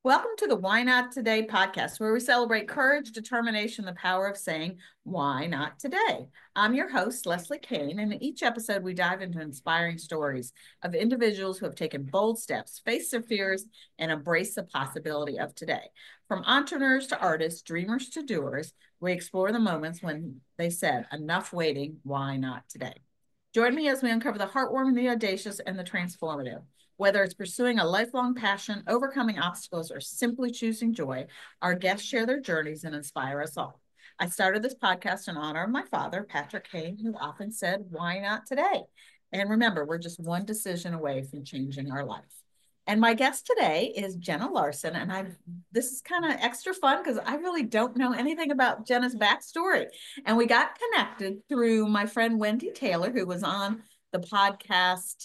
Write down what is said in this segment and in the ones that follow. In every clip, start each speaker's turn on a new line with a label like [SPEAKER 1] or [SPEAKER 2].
[SPEAKER 1] Welcome to the Why Not Today podcast, where we celebrate courage, determination, the power of saying, why not today? I'm your host, Leslie Kane, and in each episode, we dive into inspiring stories of individuals who have taken bold steps, faced their fears, and embraced the possibility of today. From entrepreneurs to artists, dreamers to doers, we explore the moments when they said, enough waiting, why not today? Join me as we uncover the heartwarming, the audacious, and the transformative. Whether it's pursuing a lifelong passion, overcoming obstacles, or simply choosing joy, our guests share their journeys and inspire us all. I started this podcast in honor of my father, Patrick Kane, who often said, why not today? And remember, we're just one decision away from changing our life. And my guest today is Jenna Larson. And this is kind of extra fun because I really don't know anything about Jenna's backstory. And we got connected through my friend Wendy Taylor, who was on the podcast.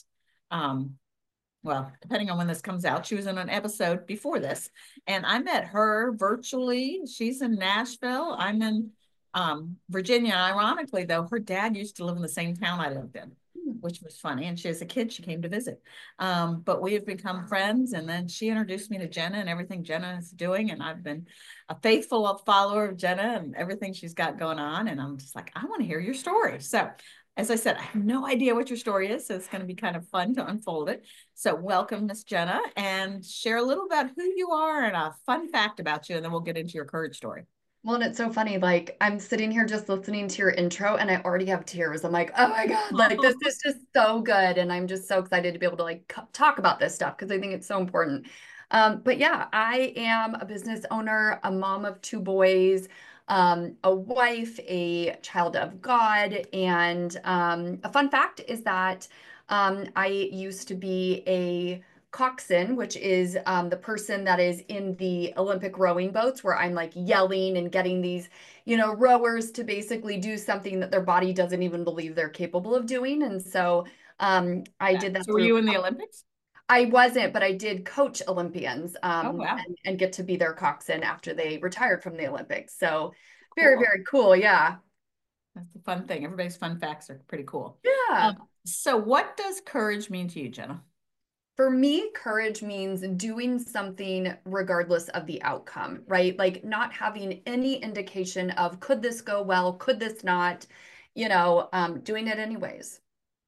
[SPEAKER 1] Well, depending on when this comes out, she was in an episode before this. And I met her virtually. She's in Nashville. I'm in Virginia. Ironically, though, her dad used to live in the same town I lived in, which was funny. And she, as a kid, she came to visit. But we have become friends. And then she introduced me to Jenna and everything Jenna is doing. And I've been a faithful follower of Jenna and everything she's got going on. And I'm just like, I want to hear your story. So as I said, I have no idea what your story is, so it's going to be kind of fun to unfold it. So welcome, Miss Jenna, and share a little about who you are and a fun fact about you, and then we'll get into your courage story.
[SPEAKER 2] Well, and it's so funny. Like, I'm sitting here just listening to your intro and I already have tears. I'm like, oh my God, like this is just so good. And I'm just so excited to be able to talk about this stuff because I think it's so important. But yeah, I am a business owner, a mom of two boys, a wife, a child of God. And a fun fact is that I used to be a coxswain, which is the person that is in the Olympic rowing boats where I'm like yelling and getting these, rowers to basically do something that their body doesn't even believe they're capable of doing. And so I
[SPEAKER 1] Yeah.
[SPEAKER 2] did that
[SPEAKER 1] So were
[SPEAKER 2] through.
[SPEAKER 1] you in the Olympics?
[SPEAKER 2] I wasn't, but I did coach Olympians
[SPEAKER 1] Oh, wow.
[SPEAKER 2] and get to be their coxswain after they retired from the Olympics. So very,
[SPEAKER 1] Cool.
[SPEAKER 2] very cool. Yeah.
[SPEAKER 1] That's the fun thing. Everybody's fun facts are pretty cool.
[SPEAKER 2] Yeah.
[SPEAKER 1] So what does courage mean to you, Jenna?
[SPEAKER 2] For me, courage means doing something regardless of the outcome, right? Like not having any indication of could this go well, could this not, doing it anyways.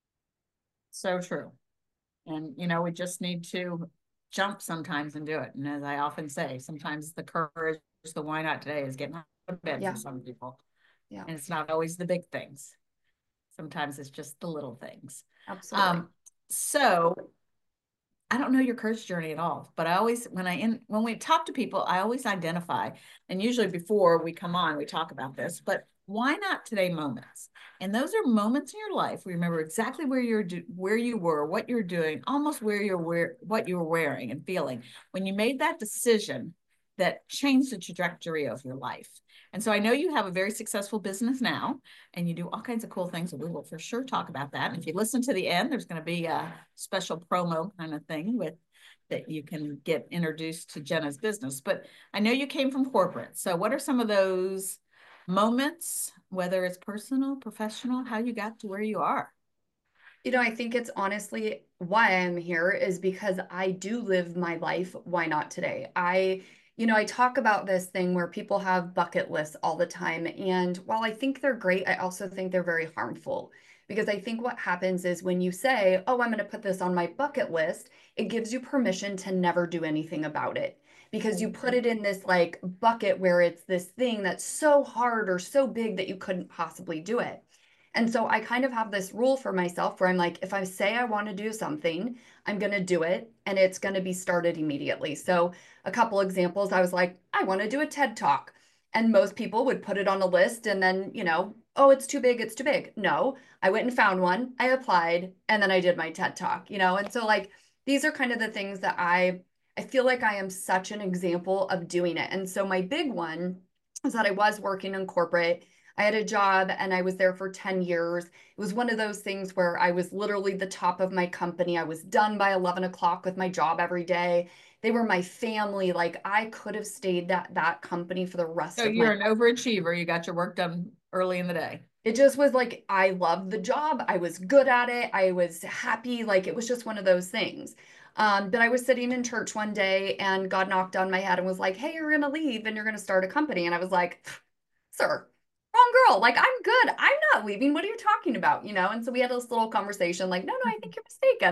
[SPEAKER 1] So true. And, we just need to jump sometimes and do it. And as I often say, sometimes the courage, the why not today is getting out of bed for
[SPEAKER 2] Yeah.
[SPEAKER 1] some people.
[SPEAKER 2] Yeah.
[SPEAKER 1] And it's not always the big things. Sometimes it's just the little things.
[SPEAKER 2] Absolutely.
[SPEAKER 1] Um, so I don't know your courage journey at all, but I always, when we talk to people, I always identify, and usually before we come on, we talk about this, but why not today moments? And those are moments in your life where you remember exactly where you were, what you're doing, almost what you were wearing and feeling when you made that decision that changed the trajectory of your life. And so I know you have a very successful business now and you do all kinds of cool things. And we will for sure talk about that. And if you listen to the end, there's going to be a special promo kind of thing with that you can get introduced to Jenna's business. But I know you came from corporate. So what are some of those moments, whether it's personal, professional, how you got to where you are?
[SPEAKER 2] I think it's honestly why I'm here is because I do live my life. Why not today? I talk about this thing where people have bucket lists all the time. And while I think they're great, I also think they're very harmful because I think what happens is when you say, oh, I'm going to put this on my bucket list, it gives you permission to never do anything about it because you put it in this like bucket where it's this thing that's so hard or so big that you couldn't possibly do it. And so I kind of have this rule for myself where I'm like, if I say I want to do something, I'm going to do it and it's going to be started immediately. So, a couple examples, I was like, I want to do a TED Talk. And most people would put it on a list and then, oh, it's too big, it's too big. No, I went and found one, I applied, and then I did my TED Talk. And so like these are kind of the things that I feel like I am such an example of doing it. And so my big one is that I was working in corporate. I had a job and I was there for 10 years. It was one of those things where I was literally the top of my company. I was done by 11 o'clock with my job every day. They were my family. Like I could have stayed at that company for the
[SPEAKER 1] So
[SPEAKER 2] rest of my
[SPEAKER 1] you're an overachiever. You got your work done early in the day.
[SPEAKER 2] It just was like I loved the job. I was good at it. I was happy. Like it was just one of those things. But I was sitting in church one day and God knocked on my head and was like, hey, you're going to leave and you're going to start a company. And I was like, sir, wrong girl. Like, I'm good. I'm not leaving. What are you talking about? And so we had this little conversation like, no, no, I think you're mistaken.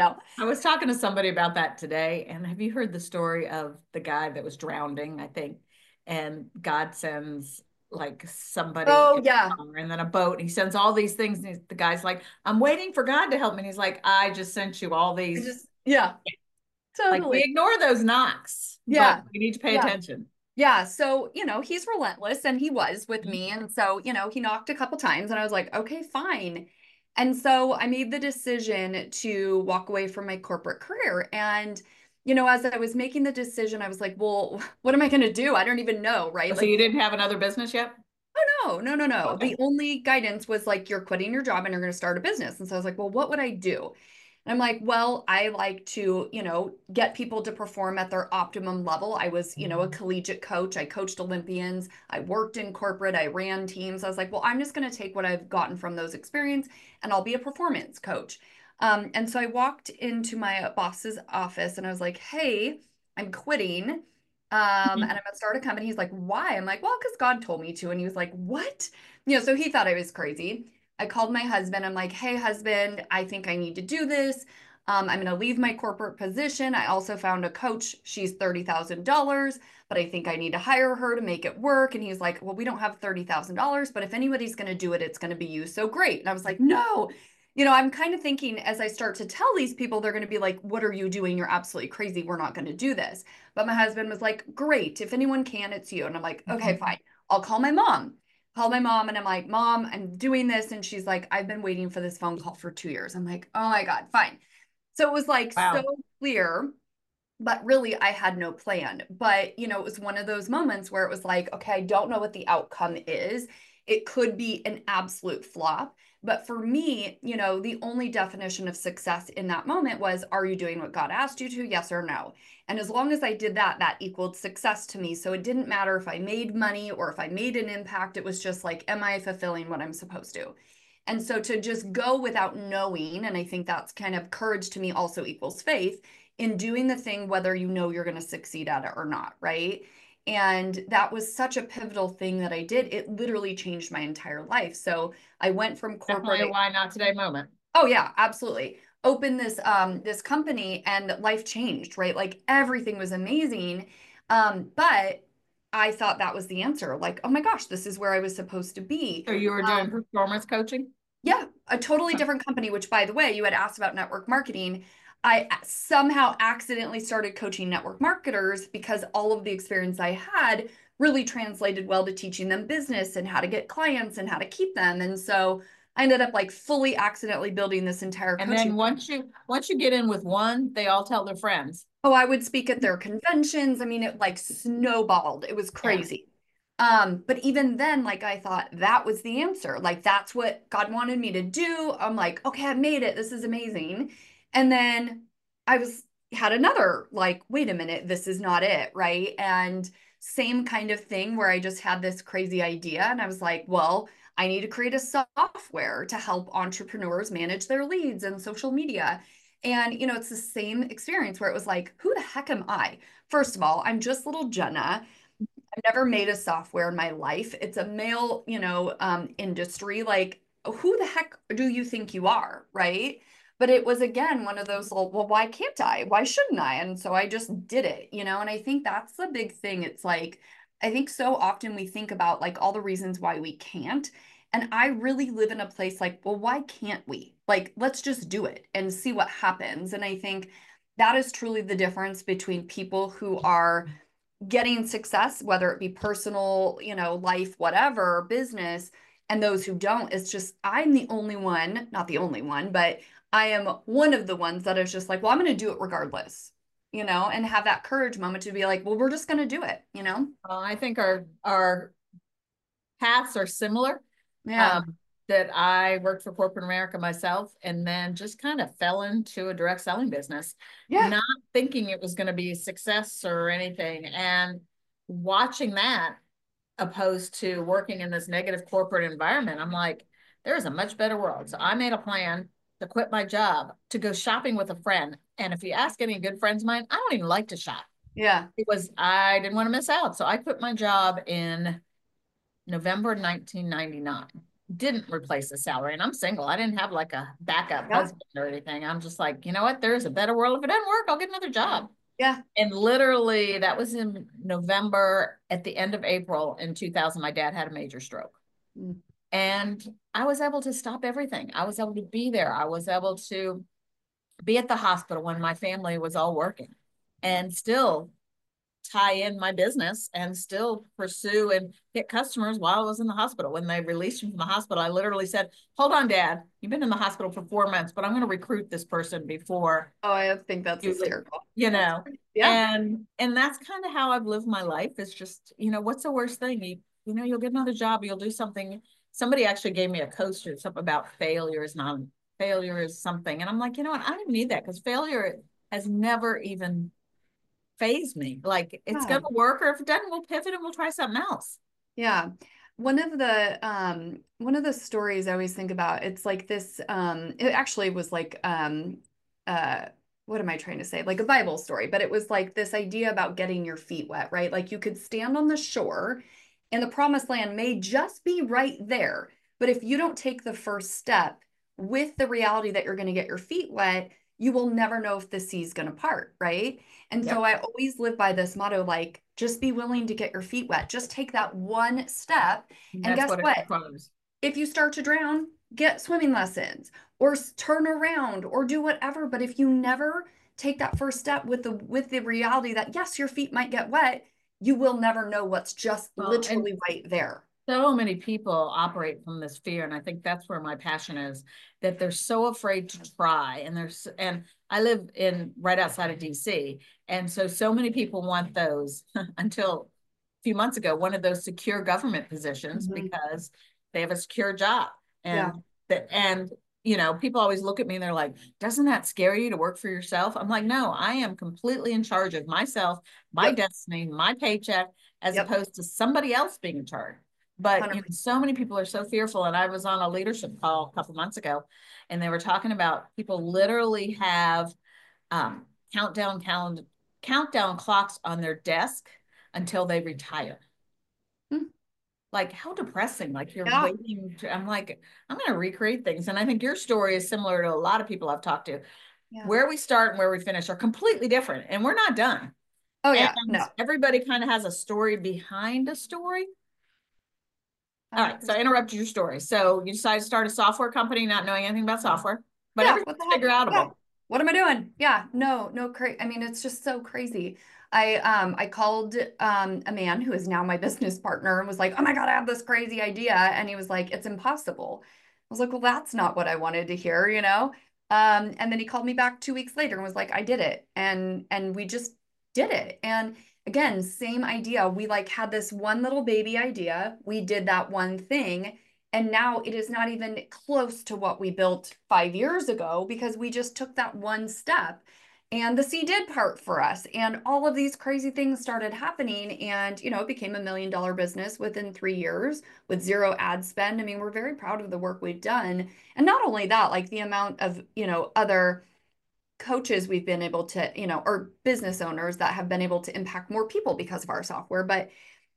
[SPEAKER 1] I was talking to somebody about that today. And have you heard the story of the guy that was drowning, I think, and God sends like somebody
[SPEAKER 2] Oh,
[SPEAKER 1] in
[SPEAKER 2] yeah.
[SPEAKER 1] a car and then a boat. And he sends all these things. And the guy's like, I'm waiting for God to help me. And he's like, I just sent you all these.
[SPEAKER 2] Yeah,
[SPEAKER 1] Like we
[SPEAKER 2] totally.
[SPEAKER 1] ignore those knocks, but
[SPEAKER 2] Yeah.
[SPEAKER 1] we need to pay
[SPEAKER 2] Yeah.
[SPEAKER 1] attention.
[SPEAKER 2] Yeah. So, he's relentless and he was with me. And so, he knocked a couple times and I was like, okay, fine. And so I made the decision to walk away from my corporate career. And, as I was making the decision, I was like, well, what am I going to do? I don't even know. Right.
[SPEAKER 1] So
[SPEAKER 2] Like,
[SPEAKER 1] you didn't have another business yet?
[SPEAKER 2] oh, no, no, no, no.
[SPEAKER 1] Okay.
[SPEAKER 2] The only guidance was like, you're quitting your job and you're going to start a business. And so I was like, well, what would I do? And I'm like, well, I like to, get people to perform at their optimum level. I was, a collegiate coach. I coached Olympians. I worked in corporate. I ran teams. I was like, well, I'm just going to take what I've gotten from those experience and I'll be a performance coach. And so I walked into my boss's office and I was like, hey, I'm quitting. And I'm gonna start a company. He's like, why? I'm like, well, because God told me to. And he was like, what? So he thought I was crazy. I called my husband. I'm like, hey, husband, I think I need to do this. I'm going to leave my corporate position. I also found a coach. She's $30,000, but I think I need to hire her to make it work. And he's like, well, we don't have $30,000, but if anybody's going to do it, it's going to be you. So great. And I was like, no. I'm kind of thinking as I start to tell these people, they're going to be like, what are you doing? You're absolutely crazy. We're not going to do this. But my husband was like, great. If anyone can, it's you. And I'm like, okay, fine. I'll call my mom. Call my mom and I'm like, Mom, I'm doing this. And she's like, I've been waiting for this phone call for 2 years. I'm like, oh my God, fine. So it was like so
[SPEAKER 1] Wow.
[SPEAKER 2] clear, but really I had no plan. But, it was one of those moments where it was like, okay, I don't know what the outcome is. It could be an absolute flop. But for me, the only definition of success in that moment was, are you doing what God asked you to? Yes or no. And as long as I did that, that equaled success to me. So it didn't matter if I made money or if I made an impact. It was just like, am I fulfilling what I'm supposed to? And so to just go without knowing, and I think that's kind of courage to me also equals faith in doing the thing, whether you know you're going to succeed at it or not, right? And that was such a pivotal thing that I did. It literally changed my entire life. So I went from
[SPEAKER 1] Definitely a
[SPEAKER 2] corporate.
[SPEAKER 1] why not today moment.
[SPEAKER 2] Oh yeah, absolutely. Opened this company and life changed, right? Like everything was amazing. But I thought that was the answer. Like, oh my gosh, this is where I was supposed to be.
[SPEAKER 1] So you were doing performance coaching?
[SPEAKER 2] Yeah, a totally different company, which by the way, you had asked about network marketing. I somehow accidentally started coaching network marketers because all of the experience I had really translated well to teaching them business and how to get clients and how to keep them. And so I ended up like fully accidentally building this entire
[SPEAKER 1] And
[SPEAKER 2] coaching.
[SPEAKER 1] then once you get in with one, they all tell their friends.
[SPEAKER 2] Oh, I would speak at their conventions. I mean, it like snowballed. It was
[SPEAKER 1] Yeah.
[SPEAKER 2] crazy. But even then, like I thought that was the answer. Like that's what God wanted me to do. I'm like, okay, I made it. This is amazing. And then I was had another like, wait a minute, this is not it, right? And same kind of thing where I just had this crazy idea and I was like, well, I need to create a software to help entrepreneurs manage their leads and social media. And, it's the same experience where it was like, who the heck am I? First of all, I'm just little Jenna. I've never made a software in my life. It's a male, industry. Like, who the heck do you think you are? Right. But it was again one of those little, well, why can't I? Why shouldn't I? And so I just did it, and I think that's the big thing. It's like, I think so often we think about like all the reasons why we can't. And I really live in a place like, well, why can't we? Like, let's just do it and see what happens. And I think that is truly the difference between people who are getting success, whether it be personal, life, whatever, business, and those who don't. It's just, I'm the only one, not the only one, but I am one of the ones that is just like, well, I'm going to do it regardless, and have that courage moment to be like, well, we're just going to do it.
[SPEAKER 1] I think our paths are similar.
[SPEAKER 2] Yeah.
[SPEAKER 1] Um, that I worked for corporate America myself and then just kind of fell into a direct selling business,
[SPEAKER 2] Yeah.
[SPEAKER 1] not thinking it was going to be a success or anything. And watching that opposed to working in this negative corporate environment, I'm like, there's a much better world. So I made a plan to quit my job, to go shopping with a friend And if you ask any good friends of mine, I don't even like to shop.
[SPEAKER 2] Yeah.
[SPEAKER 1] It was, I didn't want to miss out. So I quit my job in November 1999. Didn't replace the salary. And I'm single. I didn't have like a backup
[SPEAKER 2] Yeah.
[SPEAKER 1] husband or anything. I'm just like, you know what? There is a better world. If it doesn't work, I'll get another job.
[SPEAKER 2] Yeah.
[SPEAKER 1] And literally, that was in November. At the end of April in 2000, my dad had a major stroke.
[SPEAKER 2] Mm.
[SPEAKER 1] And I was able to stop everything. I was able to be there. I was able to be at the hospital when my family was all working and still tie in my business and still pursue and get customers while I was in the hospital. When they released me from the hospital, I literally said, hold on, Dad, you've been in the hospital for 4 months, but I'm going to recruit this person before
[SPEAKER 2] Oh, I think that's
[SPEAKER 1] you leave,
[SPEAKER 2] hysterical.
[SPEAKER 1] you
[SPEAKER 2] That's
[SPEAKER 1] know.
[SPEAKER 2] great. Yeah.
[SPEAKER 1] And that's kind of how I've lived my life. It's just, what's the worst thing? You'll get another job, you'll do something. Somebody actually gave me a coaster, something about failure is not failure is something. And I'm like, you know what? I don't even need that because failure has never even phased me. Like it's
[SPEAKER 2] Yeah.
[SPEAKER 1] gonna work, or if it doesn't, we'll pivot and we'll try something else.
[SPEAKER 2] Yeah. One of the stories I always think about, it's like this, it actually was like uh what am I trying to say? Like a Bible story, but it was like this idea about getting your feet wet, right? Like you could stand on the shore and the promised land may just be right there. But if you don't take the first step with the reality that you're going to get your feet wet, you will never know if the sea's going to part, right? And so
[SPEAKER 1] Yep.
[SPEAKER 2] I always live by this motto, like, just be willing to get your feet wet. Just take that one step.
[SPEAKER 1] And
[SPEAKER 2] And
[SPEAKER 1] that's
[SPEAKER 2] guess
[SPEAKER 1] what it
[SPEAKER 2] what?
[SPEAKER 1] requires.
[SPEAKER 2] If you start to drown, get swimming lessons or turn around or do whatever. But if you never take that first step with the reality that yes, your feet might get wet, you will never know what's just
[SPEAKER 1] Well, and
[SPEAKER 2] literally right there.
[SPEAKER 1] so many people operate from this fear, and I think that's where my passion is, that they're so afraid to try. And I live in right outside of DC, and so many people want those until a few months ago, one of those secure government positions
[SPEAKER 2] Mhm.
[SPEAKER 1] because they have a secure job.
[SPEAKER 2] Yeah.
[SPEAKER 1] And people always look at me and they're like, doesn't that scare you to work for yourself? I'm like, no, I am completely in charge of myself, my
[SPEAKER 2] Yep.
[SPEAKER 1] destiny, my paycheck, as
[SPEAKER 2] Yep.
[SPEAKER 1] opposed to somebody else being in charge. But
[SPEAKER 2] 100%.
[SPEAKER 1] so many people are so fearful. And I was on a leadership call a couple months ago, and they were talking about people literally have um, countdown clocks on their desk until they retire.
[SPEAKER 2] Mm.
[SPEAKER 1] Like how depressing! Like you're
[SPEAKER 2] Yeah.
[SPEAKER 1] waiting. I'm like, I'm going to recreate things, and I think your story is similar to a lot of people I've talked to.
[SPEAKER 2] Yeah.
[SPEAKER 1] Where we start and where we finish are completely different, and we're not done.
[SPEAKER 2] Oh
[SPEAKER 1] And
[SPEAKER 2] yeah. No.
[SPEAKER 1] everybody kind of has a story behind a story. All right, so I
[SPEAKER 2] 100%.
[SPEAKER 1] interrupted your story. So you decided to start a software company, not knowing anything about software, but
[SPEAKER 2] Yeah, what the
[SPEAKER 1] everything's
[SPEAKER 2] heck?
[SPEAKER 1] figure
[SPEAKER 2] Yeah.
[SPEAKER 1] outable.
[SPEAKER 2] What am I doing? Yeah, no, I mean, it's just so crazy. I called a man who is now my business partner and was like, "Oh my God, I have this crazy idea." And he was like, "It's impossible." I was like, "Well, that's not what I wanted to hear, you know?" And then he called me back 2 weeks later and was like, "I did it." And we just did it. And again, same idea. We like had this one little baby idea. We did that one thing. And now it is not even close to what we built 5 years ago because we just took that one step. And the sea did part for us. And all of these crazy things started happening. And, it became $1 million business within 3 years with zero ad spend. I mean, we're very proud of the work we've done. And not only that, like the amount of, other coaches we've been able to, or business owners that have been able to impact more people because of our software. But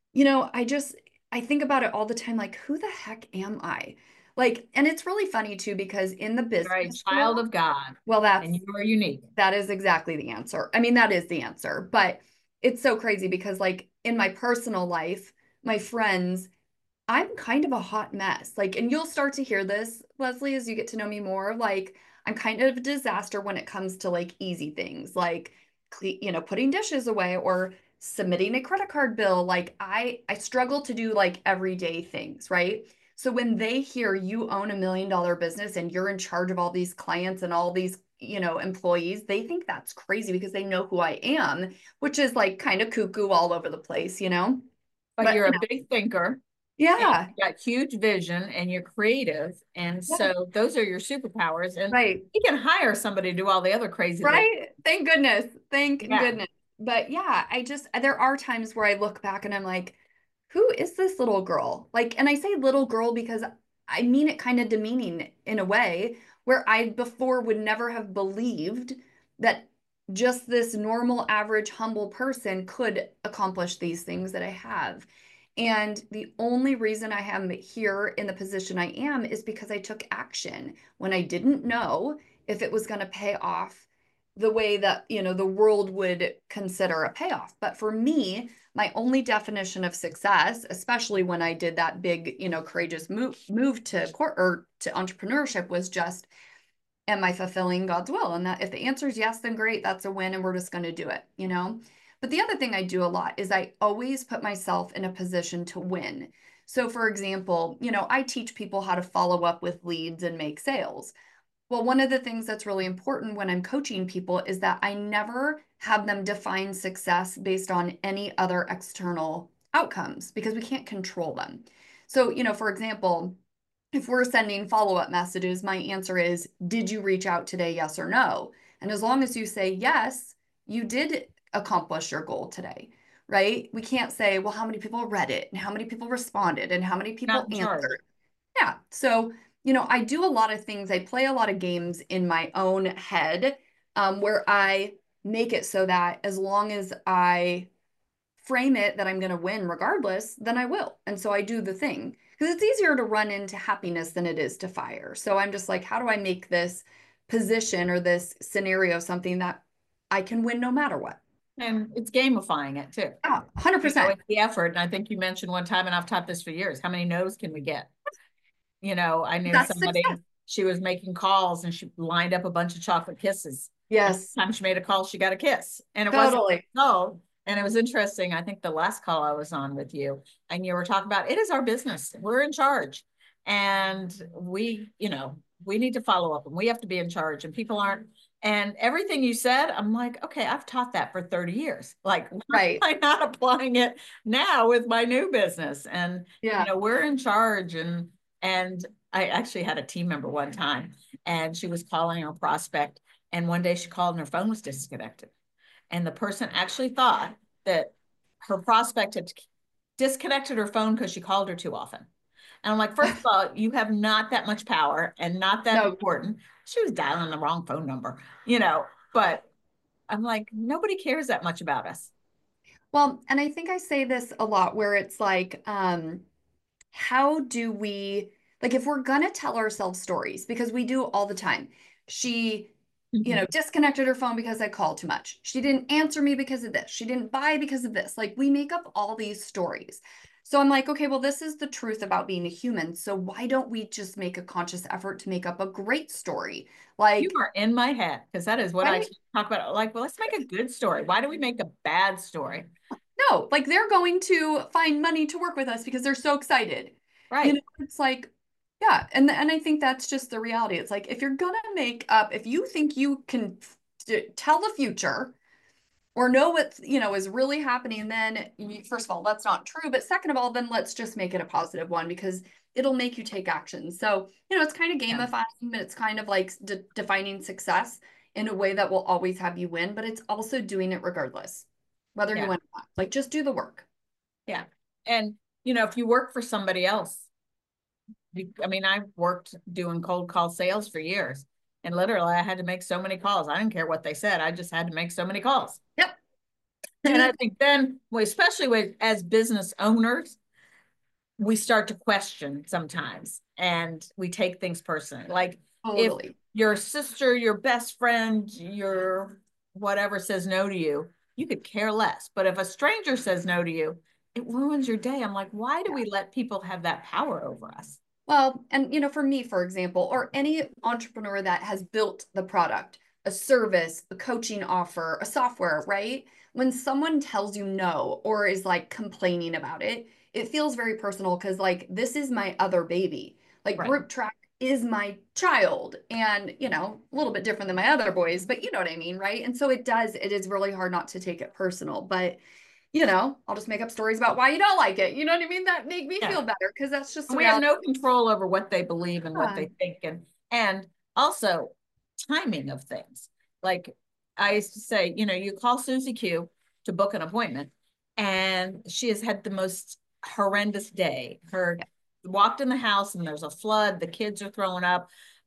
[SPEAKER 2] I think about it all the time, like, who the heck am I? Like, and it's really funny too, because in the
[SPEAKER 1] You're a
[SPEAKER 2] business
[SPEAKER 1] child
[SPEAKER 2] world,
[SPEAKER 1] of God,
[SPEAKER 2] well,
[SPEAKER 1] and you are unique.
[SPEAKER 2] that is exactly the answer. I mean, that is the answer, but it's so crazy because like in my personal life, my friends, I'm kind of a hot mess. Like, and you'll start to hear this, Leslie, as you get to know me more. Like, I'm kind of a disaster when it comes to like easy things, like, putting dishes away or submitting a credit card bill. Like, I struggle to do like everyday things, right? So when they hear you own $1 million business and you're in charge of all these clients and all these, employees, they think that's crazy because they know who I am, which is like kind of cuckoo all over the place, you know?
[SPEAKER 1] But
[SPEAKER 2] But
[SPEAKER 1] you're a big thinker, and
[SPEAKER 2] yeah.
[SPEAKER 1] you've got huge vision, and you're creative, and
[SPEAKER 2] Yeah,
[SPEAKER 1] so those are your superpowers. And
[SPEAKER 2] right.
[SPEAKER 1] you can hire somebody to do all the other crazy things.
[SPEAKER 2] Right? Thank goodness. Thank
[SPEAKER 1] Yeah,
[SPEAKER 2] goodness. But yeah, there are times where I look back and I'm like, who is this little girl? Like, and I say little girl because I mean it kind of demeaning in a way where I before would never have believed that just this normal, average, humble person could accomplish these things that I have. And the only reason I am here in the position I am is because I took action when I didn't know if it was going to pay off the way that, the world would consider a payoff. But for me, my only definition of success, especially when I did that big, courageous move to court or to entrepreneurship, was just, am I fulfilling God's will? And that if the answer is yes, then great, that's a win and we're just going to do it. But the other thing I do a lot is I always put myself in a position to win. So for example, I teach people how to follow up with leads and make sales. Well, one of the things that's really important when I'm coaching people is that I never have them define success based on any other external outcomes because we can't control them. So, for example, if we're sending follow-up messages, my answer is, did you reach out today, yes or no? And as long as you say yes, you did accomplish your goal today, right? We can't say, well, how many people read it and how many people responded and how many
[SPEAKER 1] Not
[SPEAKER 2] people
[SPEAKER 1] in charge.
[SPEAKER 2] answered. Yeah. So, I do a lot of things. I play a lot of games in my own head where I make it so that as long as I frame it that I'm going to win regardless, then I will. And so I do the thing because it's easier to run into happiness than it is to fire. So I'm just like, how do I make this position or this scenario something that I can win no matter what?
[SPEAKER 1] And it's gamifying it too.
[SPEAKER 2] Yeah, 100%.
[SPEAKER 1] It's the effort. And I think you mentioned one time, and I've taught this for years, how many no's can we get? I knew
[SPEAKER 2] That's
[SPEAKER 1] somebody,
[SPEAKER 2] success.
[SPEAKER 1] she was making calls and she lined up a bunch of chocolate kisses. And
[SPEAKER 2] Yes,
[SPEAKER 1] every time she made a call, she got a kiss. And it wasn't
[SPEAKER 2] totally.
[SPEAKER 1] no. And it was interesting. I think the last call I was on with you, and you were talking about it is our business. We're in charge. And we need to follow up and we have to be in charge. And people aren't. And everything you said, I'm like, okay, I've taught that for 30 years. Like, why am
[SPEAKER 2] Right.
[SPEAKER 1] I not applying it now with my new business? And
[SPEAKER 2] Yeah.
[SPEAKER 1] we're in charge. And I actually had a team member one time, and she was calling her prospect. And one day she called and her phone was disconnected. And the person actually thought that her prospect had disconnected her phone because she called her too often. And I'm like, first of all, you have not that much power and not that
[SPEAKER 2] No.
[SPEAKER 1] important. She was dialing the wrong phone number, but I'm like, nobody cares that much about us.
[SPEAKER 2] Well, and I think I say this a lot where it's like, how do we, like, if we're gonna tell ourselves stories, because we do all the time. She,
[SPEAKER 1] Mhm.
[SPEAKER 2] disconnected her phone because I called too much. She didn't answer me because of this. She didn't buy because of this. Like, we make up all these stories. So I'm like, okay, well, this is the truth about being a human. So why don't we just make a conscious effort to make up a great story?
[SPEAKER 1] You
[SPEAKER 2] Like,
[SPEAKER 1] are in my head because that is what I
[SPEAKER 2] right?
[SPEAKER 1] talk about. Like, well, let's make a good story. Why do we make a bad story?
[SPEAKER 2] No, like they're going to find money to work with us because they're so excited.
[SPEAKER 1] Right.
[SPEAKER 2] It's like, yeah, and I think that's just the reality. It's like if you're gonna make up, if you think you can tell the future or know what is really happening, then first of all, that's not true. But second of all, then let's just make it a positive one because it'll make you take action. So it's kind of
[SPEAKER 1] Yeah.
[SPEAKER 2] gamifying, but it's kind of like defining success in a way that will always have you win. But it's also doing it regardless, whether you
[SPEAKER 1] Yeah.
[SPEAKER 2] win or not. Like just do the work.
[SPEAKER 1] Yeah. And, if you work for somebody else, I mean, I worked doing cold call sales for years. And literally, I had to make so many calls. I didn't care what they said. I just had to make so many calls.
[SPEAKER 2] Yep.
[SPEAKER 1] And
[SPEAKER 2] Do
[SPEAKER 1] I think then, well, especially as business owners, we start to question sometimes and we take things personally. Like if
[SPEAKER 2] totally.
[SPEAKER 1] your sister, your best friend, your whatever says no to you, you could care less. But if a stranger says no to you, it ruins your day. I'm like, why do we let people have that power over us?
[SPEAKER 2] Well, and for me, for example, or any entrepreneur that has built the product, a service, a coaching offer, a software, right? When someone tells you no or is like complaining about it, it feels very personal because like this is my other baby. Like
[SPEAKER 1] Right.
[SPEAKER 2] group track is my child and a little bit different than my other boys, but you know what I mean, right? And so it is really hard not to take it personal, but I'll just make up stories about why you don't like it. You know what I mean? That make me
[SPEAKER 1] Yeah.
[SPEAKER 2] feel better because that's just
[SPEAKER 1] And
[SPEAKER 2] the
[SPEAKER 1] we have
[SPEAKER 2] reality.
[SPEAKER 1] no control over what they believe and what
[SPEAKER 2] Yeah.
[SPEAKER 1] they think and also timing of things. Like I used to say, you call Susie Q to book an appointment, and she has had the most horrendous day. Her walked in the house and there's a flood, the kids are throwing up.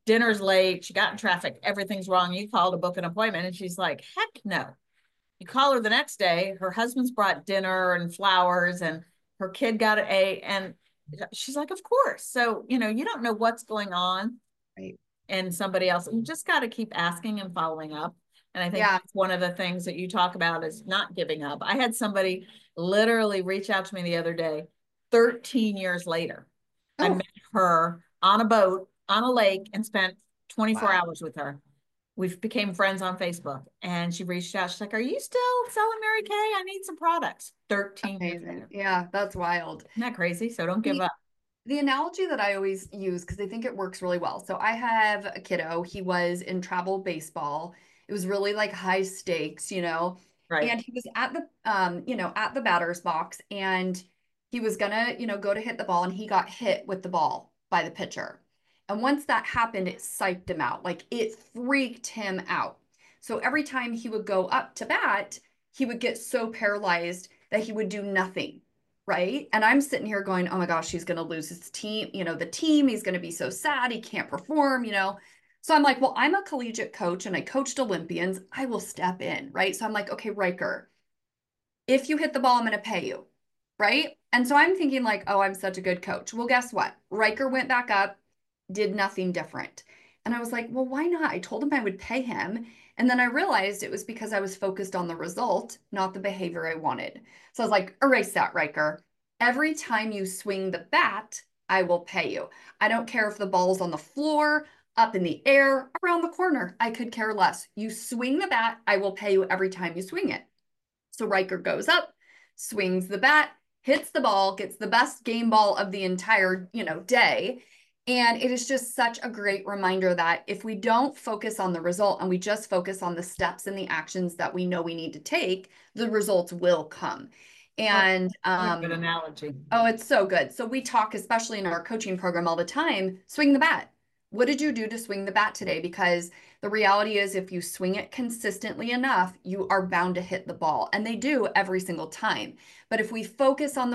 [SPEAKER 1] dinner's late. She got in traffic. Everything's wrong. You call to book an appointment. And she's like, heck no. You call her the next day. Her husband's brought dinner and flowers and her kid got an A. And she's like, of course. So, you don't know what's going on
[SPEAKER 2] Right.
[SPEAKER 1] in somebody else. You just got to keep asking and following up. And I think
[SPEAKER 2] Yeah.
[SPEAKER 1] that's one of the things that you talk about is not giving up. I had somebody literally reach out to me the other day, 13 years later. I
[SPEAKER 2] Oh,
[SPEAKER 1] met her on a boat on a lake and spent 24
[SPEAKER 2] wow.
[SPEAKER 1] hours with her. We became friends on Facebook and she reached out. She's like, are you still selling Mary Kay? I need some products. 13 years
[SPEAKER 2] Amazing.
[SPEAKER 1] later.
[SPEAKER 2] Yeah, that's wild.
[SPEAKER 1] Isn't that crazy? So don't give up.
[SPEAKER 2] The analogy that I always use, because I think it works really well. So I have a kiddo. He was in travel baseball. It was really like high stakes,
[SPEAKER 1] Right.
[SPEAKER 2] and he was at the, at the batter's box, and he was gonna, go to hit the ball, and he got hit with the ball by the pitcher. And once that happened, it psyched him out. Like it freaked him out. So every time he would go up to bat, he would get so paralyzed that he would do nothing, right? And I'm sitting here going, oh my gosh, he's going to lose his team, the team. He's going to be so sad. He can't perform. So I'm like, well, I'm a collegiate coach and I coached Olympians. I will step in, right? So I'm like, okay, Riker, if you hit the ball, I'm going to pay you, right? And so I'm thinking like, oh, I'm such a good coach. Well, guess what? Riker went back up, did nothing different. And I was like, well, why not? I told him I would pay him. And then I realized it was because I was focused on the result, not the behavior I wanted. So I was like, erase that, Riker. Every time you swing the bat, I will pay you. I don't care if the ball's on the floor, up in the air, around the corner. I could care less. You swing the bat, I will pay you every time you swing it. So Riker goes up, swings the bat, hits the ball, gets the best game ball of the entire, day. And it is just such a great reminder that if we don't focus on the result and we just focus on the steps and the actions that we know we need to take, the results will come. And
[SPEAKER 1] What a good analogy.
[SPEAKER 2] oh, it's so good. So we talk, especially in our coaching program all the time, swing the bat. What did you do to swing the bat today? Because the reality is, if you swing it consistently enough, you are bound to hit the ball. And they do every single time. But if we focus on the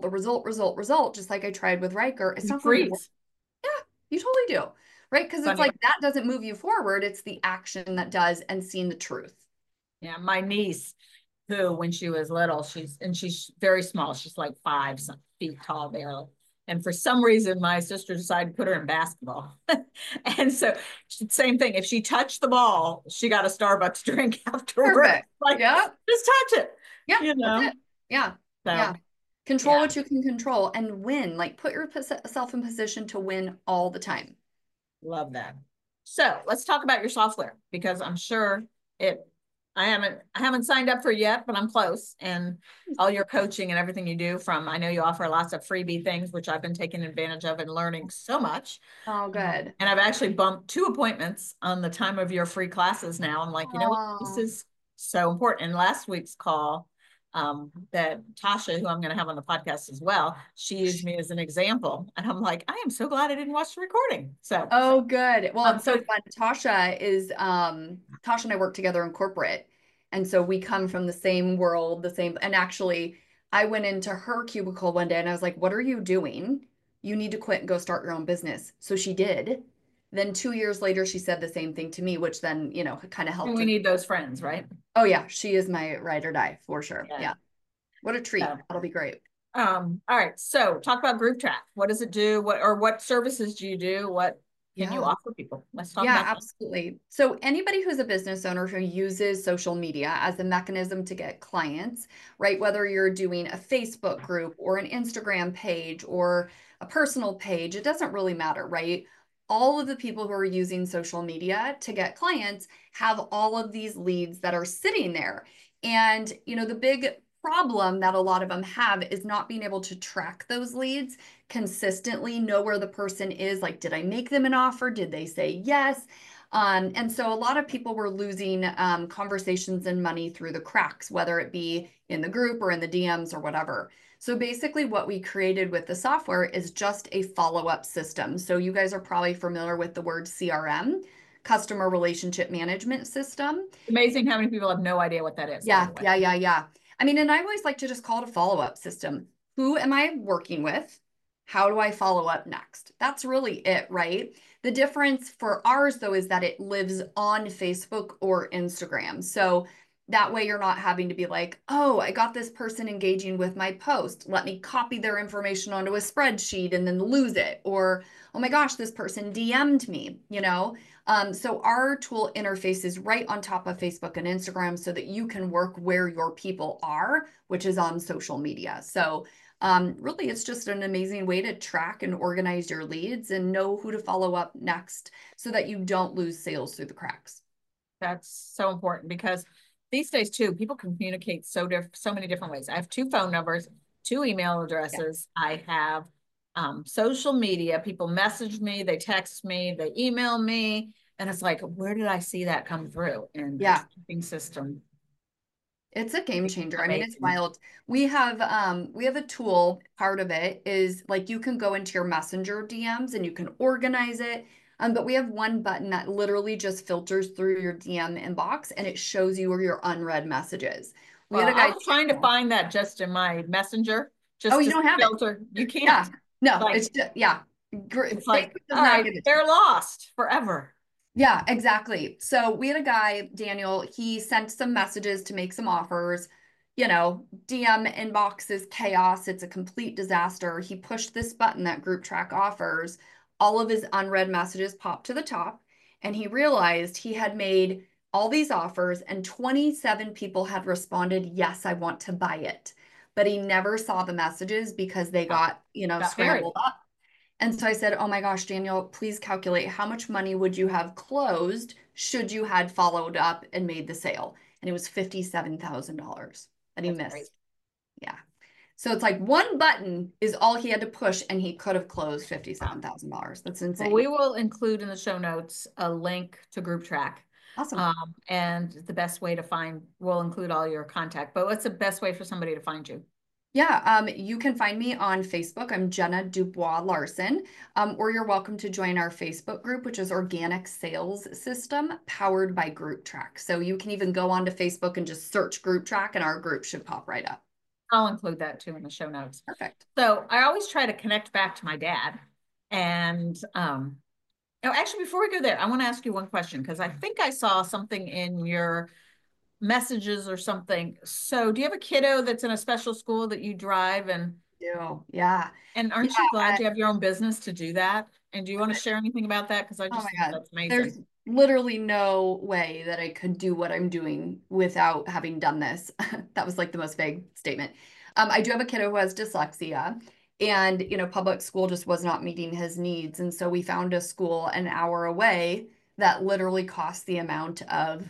[SPEAKER 2] result, just like I tried with Riker, it's
[SPEAKER 1] You
[SPEAKER 2] not going to work.
[SPEAKER 1] freeze.
[SPEAKER 2] Yeah, you totally do. Right? Because it's
[SPEAKER 1] Funny.
[SPEAKER 2] like that doesn't move you forward. It's the action that does, and seeing the truth.
[SPEAKER 1] Yeah. My niece, who when she was little, she's very small. She's like 5 feet tall, barely. And for some reason, my sister decided to put her in basketball. And so, same thing. If she touched the ball, she got a Starbucks drink afterwards.
[SPEAKER 2] Perfect.
[SPEAKER 1] Like,
[SPEAKER 2] Yeah.
[SPEAKER 1] just touch it,
[SPEAKER 2] Yeah,
[SPEAKER 1] you
[SPEAKER 2] that's
[SPEAKER 1] know?
[SPEAKER 2] it. Yeah.
[SPEAKER 1] So,
[SPEAKER 2] Yeah. Control
[SPEAKER 1] yeah,
[SPEAKER 2] what you can control and win. Like put yourself in position to win all the time.
[SPEAKER 1] love that. So let's talk about your software because I'm sure it I haven't signed up for it yet, but I'm close. And all your coaching and everything you do from I know you offer lots of freebie things, which I've been taking advantage of and learning so much.
[SPEAKER 2] Oh, good.
[SPEAKER 1] And I've actually bumped 2 appointments on the time of your free classes now. I'm like, what? This
[SPEAKER 2] Oh,
[SPEAKER 1] is so important. In last week's call, that Tasha, who I'm going to have on the podcast as well, she used me as an example. And I'm like, I am so glad I didn't watch the recording. So,
[SPEAKER 2] oh, good. Well, it's so
[SPEAKER 1] but
[SPEAKER 2] fun. Tasha and I work together in corporate. And so we come from the same world, and actually I went into her cubicle one day and I was like, what are you doing? You need to quit and go start your own business. So she did. Then 2 years later, she said the same thing to me, which then, kind of helped
[SPEAKER 1] we
[SPEAKER 2] with.
[SPEAKER 1] need those friends, right?
[SPEAKER 2] Oh yeah, she is my ride or die for sure.
[SPEAKER 1] Yeah.
[SPEAKER 2] Yeah. What a treat.
[SPEAKER 1] So,
[SPEAKER 2] That'll be great.
[SPEAKER 1] all right. So talk about Group Track. What does it do? What services do you do? What can you
[SPEAKER 2] Yeah.
[SPEAKER 1] offer people? Let's talk
[SPEAKER 2] Yeah,
[SPEAKER 1] about that.
[SPEAKER 2] absolutely. So anybody who's a business owner who uses social media as a mechanism to get clients, right? Whether you're doing a Facebook group or an Instagram page or a personal page, it doesn't really matter, right? All of the people who are using social media to get clients have all of these leads that are sitting there. And, the big problem that a lot of them have is not being able to track those leads consistently, know where the person is. Like, did I make them an offer? Did they say yes? And so a lot of people were losing conversations and money through the cracks, whether it be in the group or in the DMs or whatever. So basically what we created with the software is just a follow-up system. So you guys are probably familiar with the word CRM, customer relationship management system.
[SPEAKER 1] Amazing how many people have no idea what that is, by
[SPEAKER 2] Yeah,
[SPEAKER 1] the way.
[SPEAKER 2] yeah. I mean, and I always like to just call it a follow-up system. Who am I working with? How do I follow up next? That's really it, right? The difference for ours, though, is that it lives on Facebook or Instagram. So that way you're not having to be like, oh, I got this person engaging with my post. Let me copy their information onto a spreadsheet and then lose it. Or, oh my gosh, this person DM'd me, you know? So our tool interfaces right on top of Facebook and Instagram so that you can work where your people are, which is on social media. So really, it's just an amazing way to track and organize your leads and know who to follow up next so that you don't lose sales through the cracks.
[SPEAKER 1] That's so important because these days too, people communicate so many different ways. I have 2 phone numbers, 2 email addresses. Yeah. I have social media. People message me, they text me, they email me, and it's like, where did I see that come through? And
[SPEAKER 2] Yeah.
[SPEAKER 1] a tracking system.
[SPEAKER 2] It's a game changer.
[SPEAKER 1] Amazing.
[SPEAKER 2] I mean, it's wild. We have a tool, part of it is like you can go into your messenger DMs and you can organize it. But we have one button that literally just filters through your DM inbox and it shows you your unread messages. We
[SPEAKER 1] Well,
[SPEAKER 2] had a
[SPEAKER 1] I
[SPEAKER 2] guy.
[SPEAKER 1] was trying to find that just in my messenger,
[SPEAKER 2] Oh,
[SPEAKER 1] just
[SPEAKER 2] you
[SPEAKER 1] to
[SPEAKER 2] don't have it.
[SPEAKER 1] filter. You
[SPEAKER 2] Yeah.
[SPEAKER 1] can't.
[SPEAKER 2] No,
[SPEAKER 1] Like,
[SPEAKER 2] it's just, yeah.
[SPEAKER 1] it's
[SPEAKER 2] Facebook
[SPEAKER 1] like,
[SPEAKER 2] does
[SPEAKER 1] all
[SPEAKER 2] not
[SPEAKER 1] right,
[SPEAKER 2] give it to you.
[SPEAKER 1] they're lost forever.
[SPEAKER 2] Yeah, exactly. So we had a guy, Daniel, he sent some messages to make some offers. You know, DM inbox is chaos. It's a complete disaster. He pushed this button that group track offers. All of his unread messages popped to the top, and he realized he had made all these offers, and 27 people had responded, yes, I want to buy it. But he never saw the messages because they got,
[SPEAKER 1] Got buried.
[SPEAKER 2] scrambled up. And so I said, oh my gosh, Daniel, please calculate how much money would you have closed should you had followed up and made the sale? And it was $57,000 that he
[SPEAKER 1] That's crazy.
[SPEAKER 2] missed. Yeah. So it's like one button is all he had to push and he could have closed $57,000. That's
[SPEAKER 1] Well,
[SPEAKER 2] insane.
[SPEAKER 1] we will include in the show notes a link to Group Track.
[SPEAKER 2] Awesome.
[SPEAKER 1] And the best way to find, we'll include all your contact, but what's the best way for somebody to find you?
[SPEAKER 2] Yeah, you can find me on Facebook. I'm Jenna Dubois Larson, or you're welcome to join our Facebook group, which is Organic Sales System powered by Group Track. So you can even go onto Facebook and just search Group Track, and our group should pop right up.
[SPEAKER 1] I'll include that too in the show notes.
[SPEAKER 2] Perfect.
[SPEAKER 1] So I always try to connect back to my dad. And actually, before we go there, I want to ask you one question because I think I saw something in your messages or something. So do you have a kiddo that's in a special school that you drive
[SPEAKER 2] Yeah.
[SPEAKER 1] and
[SPEAKER 2] Yeah.
[SPEAKER 1] aren't you glad you have your own business to do that? And do you want to share anything about that? Because I
[SPEAKER 2] Oh
[SPEAKER 1] just
[SPEAKER 2] my
[SPEAKER 1] think
[SPEAKER 2] God.
[SPEAKER 1] that's amazing.
[SPEAKER 2] There's literally no way that I could do what I'm doing without having done this. That was like the most vague statement. I do have a kiddo who has dyslexia, and public school just was not meeting his needs. And so we found a school an hour away that literally cost the amount of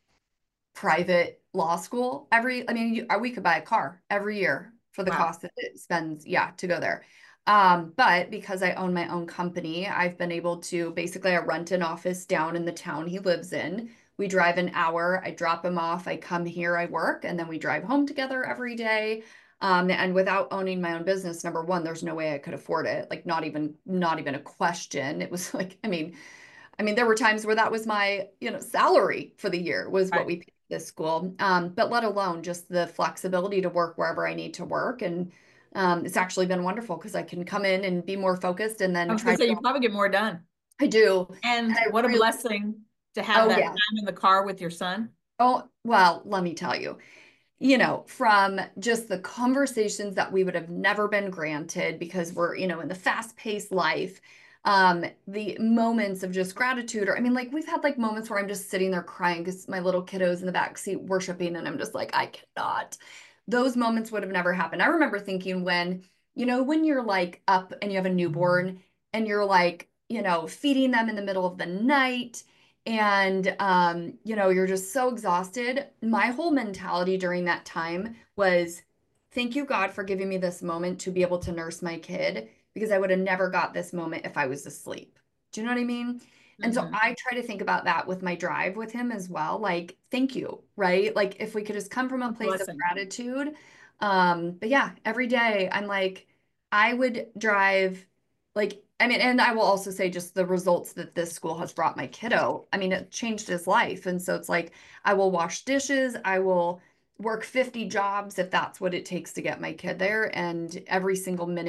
[SPEAKER 2] private law school I mean, we could buy a car every year for the
[SPEAKER 1] Wow.
[SPEAKER 2] cost that it spends, yeah, to go there. But because I own my own company, I've been able to basically I rent an office down in the town he lives in. We drive an hour, I drop him off, I come here, I work, and then we drive home together every day. And without owning my own business, number one, there's no way I could afford it. Like not even a question. It was like, I mean, there were times where that was my, salary for the year was what
[SPEAKER 1] Right.
[SPEAKER 2] we paid this school. But let alone just the flexibility to work wherever I need to work. And it's actually been wonderful because I can come in and be more focused and
[SPEAKER 1] I
[SPEAKER 2] then
[SPEAKER 1] was going
[SPEAKER 2] try
[SPEAKER 1] to say,
[SPEAKER 2] to,
[SPEAKER 1] you probably get more done.
[SPEAKER 2] I do.
[SPEAKER 1] And
[SPEAKER 2] And I
[SPEAKER 1] what a
[SPEAKER 2] really,
[SPEAKER 1] blessing to have
[SPEAKER 2] oh
[SPEAKER 1] that
[SPEAKER 2] yeah.
[SPEAKER 1] time in the car with your son.
[SPEAKER 2] Oh, well, let me tell you, from just the conversations that we would have never been granted because we're, in the fast-paced life, the moments of just gratitude, or I mean, like we've had like moments where I'm just sitting there crying because my little kiddo's in the back seat worshiping, and I'm just like, I cannot. Those moments would have never happened. I remember thinking when you're like up and you have a newborn and you're like, feeding them in the middle of the night and you're just so exhausted. My whole mentality during that time was thank you God for giving me this moment to be able to nurse my kid because I would have never got this moment if I was asleep. Do you know what I mean? And so
[SPEAKER 1] Mm-hmm.
[SPEAKER 2] I try to think about that with my drive with him as well, like thank you, right? Like if we could just come from a place of
[SPEAKER 1] Blessing.
[SPEAKER 2] gratitude. But yeah, every day I'm like I would drive like, I mean, and I will also say just the results that this school has brought my kiddo. I mean, it changed his life. And so it's like, I will wash dishes, I will work 50 jobs if that's what it takes to get my kid there. And every single minute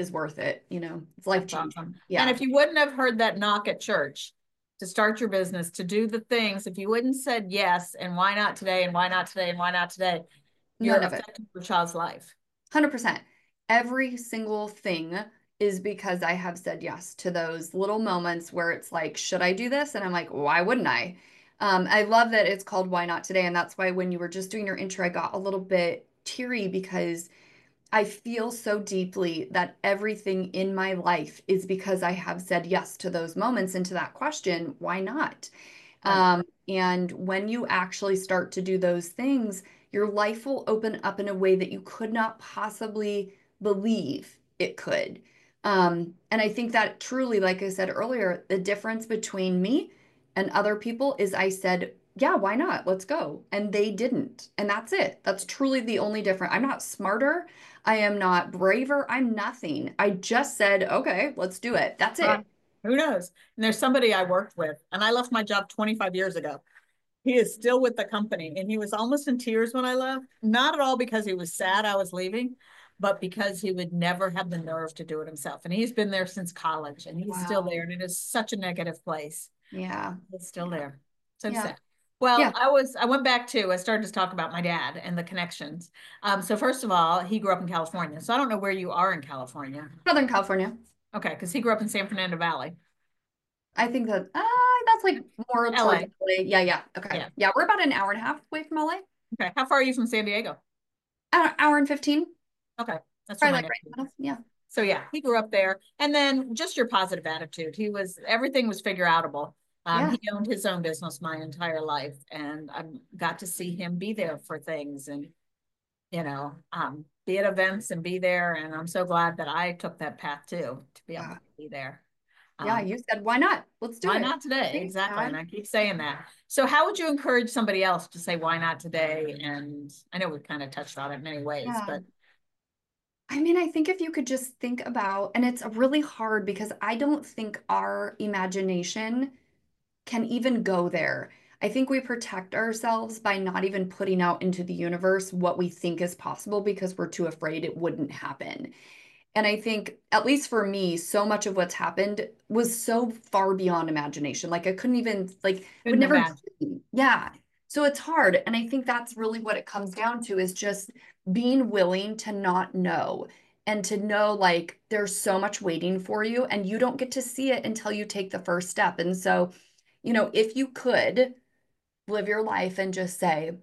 [SPEAKER 2] is worth it. You know, it's life
[SPEAKER 1] That's
[SPEAKER 2] changing.
[SPEAKER 1] awesome. And
[SPEAKER 2] Yeah.
[SPEAKER 1] if you wouldn't have heard that knock at church to start your business, to do the things, if you wouldn't said yes, and why not today, and why not today, and why not today, you're
[SPEAKER 2] None of it.
[SPEAKER 1] affecting your child's life.
[SPEAKER 2] 100%. Every single thing is because I have said yes to those little moments where it's like, should I do this? And I'm like, why wouldn't I? I love that it's called Why Not Today. And that's why when you were just doing your intro, I got a little bit teary because I feel so deeply that everything in my life is because I have said yes to those moments and to that question, why not?
[SPEAKER 1] Right.
[SPEAKER 2] And when you actually start to do those things, your life will open up in a way that you could not possibly believe it could. And I think that truly, like I said earlier, the difference between me and other people is I said, yeah, why not? Let's go. And they didn't. And that's it. That's truly the only difference. I'm not smarter. I am not braver. I'm nothing. I just said, okay, let's do it. That's
[SPEAKER 1] Uh,
[SPEAKER 2] it.
[SPEAKER 1] who knows? And there's somebody I worked with, and I left my job 25 years ago. He is still with the company, and he was almost in tears when I left. Not at all because he was sad I was leaving, but because he would never have the nerve to do it himself. And he's been there since college, and he's still there.
[SPEAKER 2] Wow.
[SPEAKER 1] And it is such a negative place.
[SPEAKER 2] Yeah.
[SPEAKER 1] It's still
[SPEAKER 2] Yeah.
[SPEAKER 1] there. So
[SPEAKER 2] Yeah.
[SPEAKER 1] sad. Well,
[SPEAKER 2] Yeah.
[SPEAKER 1] I went back to, I started to talk about my dad and the connections. So first of all, he grew up in California. So I don't know where you are in California.
[SPEAKER 2] Southern California.
[SPEAKER 1] Okay, because he grew up in San Fernando Valley,
[SPEAKER 2] I think that that's like more towards
[SPEAKER 1] LA.
[SPEAKER 2] LA. Yeah, yeah. Okay.
[SPEAKER 1] Yeah.
[SPEAKER 2] Yeah, we're about an hour and a half away from LA.
[SPEAKER 1] Okay. How far are you from San Diego?
[SPEAKER 2] Hour and 15.
[SPEAKER 1] Okay. That's where
[SPEAKER 2] Probably
[SPEAKER 1] my
[SPEAKER 2] like right
[SPEAKER 1] nephew.
[SPEAKER 2] in the middle. Yeah.
[SPEAKER 1] So yeah, he grew up there. And then just your positive attitude. Everything was figure outable.
[SPEAKER 2] Yeah.
[SPEAKER 1] He owned his own business my entire life, and I got to see him be there for things and, be at events and be there. And I'm so glad that I took that path too, to be able
[SPEAKER 2] Yeah.
[SPEAKER 1] to be there.
[SPEAKER 2] Yeah.
[SPEAKER 1] Um,
[SPEAKER 2] You said, why not? Let's do
[SPEAKER 1] why
[SPEAKER 2] it.
[SPEAKER 1] not today?
[SPEAKER 2] Thanks,
[SPEAKER 1] Exactly. And
[SPEAKER 2] Dad.
[SPEAKER 1] I keep saying that. So how would you encourage somebody else to say, why not today? And I know we've kind of touched on it in many ways,
[SPEAKER 2] Yeah.
[SPEAKER 1] but
[SPEAKER 2] I mean, I think if you could just think about, and it's really hard because I don't think our imagination can even go there. I think we protect ourselves by not even putting out into the universe what we think is possible because we're too afraid it wouldn't happen. And I think, at least for me, so much of what's happened was so far beyond imagination. Like I couldn't even, like, would
[SPEAKER 1] couldn't
[SPEAKER 2] never
[SPEAKER 1] imagine.
[SPEAKER 2] dream. Yeah. So it's hard. And I think that's really what it comes down to is just being willing to not know and to know like there's so much waiting for you and you don't get to see it until you take the first step. And so, if you could live your life and just say,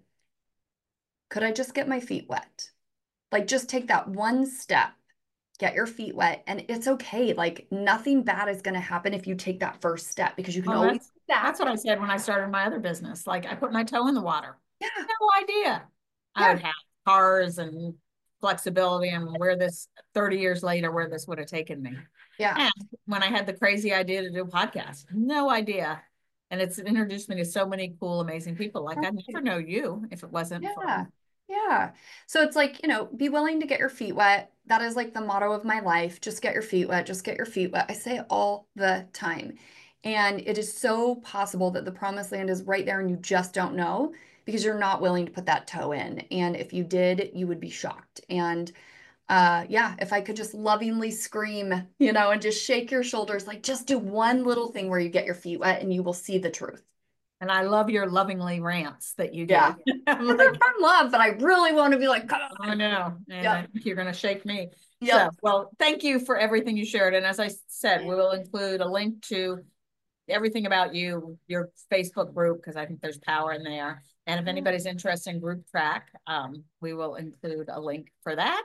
[SPEAKER 2] could I just get my feet wet? Like just take that one step, get your feet wet, and it's okay. Like nothing bad is going to happen if you take that first step because you can
[SPEAKER 1] Well,
[SPEAKER 2] always go
[SPEAKER 1] that's what
[SPEAKER 2] back.
[SPEAKER 1] I said when I started my other business. Like I put my toe in the water.
[SPEAKER 2] Yeah,
[SPEAKER 1] No idea I
[SPEAKER 2] yeah,
[SPEAKER 1] would have cars and flexibility and where this 30 years later, where this would have taken me.
[SPEAKER 2] yeah.
[SPEAKER 1] And when I had the crazy idea to do a podcast, no idea. And it's introduced me to so many cool, amazing people. Like I'd never know you if it wasn't for,
[SPEAKER 2] Yeah. Yeah. So it's like, be willing to get your feet wet. That is like the motto of my life. Just get your feet wet. Just get your feet wet. I say it all the time. And it is so possible that the promised land is right there and you just don't know because you're not willing to put that toe in. And if you did, you would be shocked. And yeah, if I could just lovingly scream, and just shake your shoulders, like just do one little thing where you get your feet wet and you will see the truth.
[SPEAKER 1] and I love your lovingly rants that you
[SPEAKER 2] Yeah.
[SPEAKER 1] give. I'm
[SPEAKER 2] And they're
[SPEAKER 1] like,
[SPEAKER 2] from love, but I really want to be like, come
[SPEAKER 1] I
[SPEAKER 2] on.
[SPEAKER 1] know. And I
[SPEAKER 2] Yep.
[SPEAKER 1] think you're going to shake me. So,
[SPEAKER 2] Yep.
[SPEAKER 1] well, thank you for everything you shared. And as I said, we will include a link to everything about you, your Facebook group, because I think there's power in there. And if anybody's interested in group track, we will include a link for that.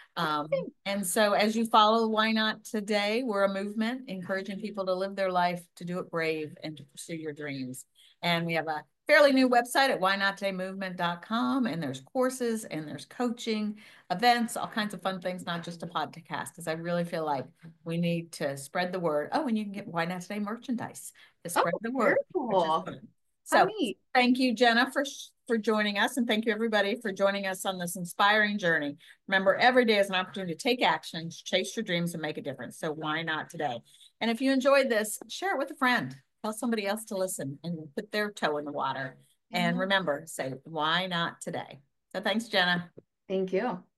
[SPEAKER 1] And so as you follow Why Not Today, we're a movement encouraging people to live their life, to do it brave, and to pursue your dreams. And we have a fairly new website at whynotTodayMovement.com, and there's courses and there's coaching, events, all kinds of fun things, not just a podcast, because I really feel like we need to spread the word. Oh, and you can get Why Not Today merchandise to
[SPEAKER 2] Oh,
[SPEAKER 1] spread the
[SPEAKER 2] very
[SPEAKER 1] word, which is
[SPEAKER 2] cool.
[SPEAKER 1] fun.
[SPEAKER 2] How
[SPEAKER 1] So
[SPEAKER 2] neat.
[SPEAKER 1] thank you, Jenna, for joining us. And thank you, everybody, for joining us on this inspiring journey. Remember, every day is an opportunity to take action, chase your dreams, and make a difference. So why not today? And if you enjoyed this, share it with a friend. Tell somebody else to listen and put their toe in the water. And remember, say, why not today? So thanks, Jenna.
[SPEAKER 2] Thank you.